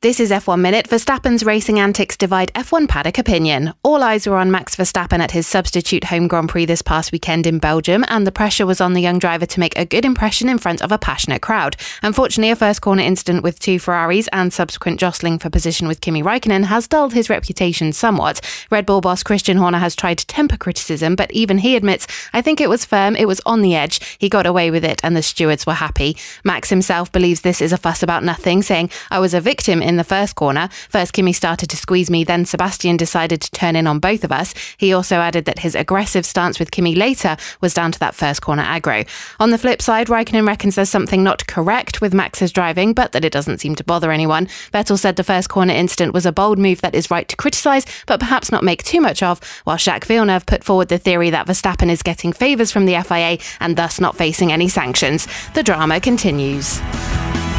This is F1 Minute. Verstappen's racing antics divide F1 paddock opinion. All eyes were on Max Verstappen at his substitute home Grand Prix this past weekend in Belgium, and the pressure was on the young driver to make a good impression in front of a passionate crowd. Unfortunately, a first corner incident with two Ferraris and subsequent jostling for position with Kimi Räikkönen has dulled his reputation somewhat. Red Bull boss Christian Horner has tried to temper criticism, but even he admits, "I think it was firm, it was on the edge, he got away with it and the stewards were happy." Max himself believes this is a fuss about nothing, saying, "I was a victim in the first corner. First Kimi started to squeeze me, then Sebastian decided to turn in on both of us." He also added that his aggressive stance with Kimi later was down to that first corner aggro. On the flip side, Räikkönen reckons there's something not correct with Max's driving, but that it doesn't seem to bother anyone. Vettel said the first corner incident was a bold move that is right to criticise, but perhaps not make too much of, while Jacques Villeneuve put forward the theory that Verstappen is getting favours from the FIA and thus not facing any sanctions. The drama continues.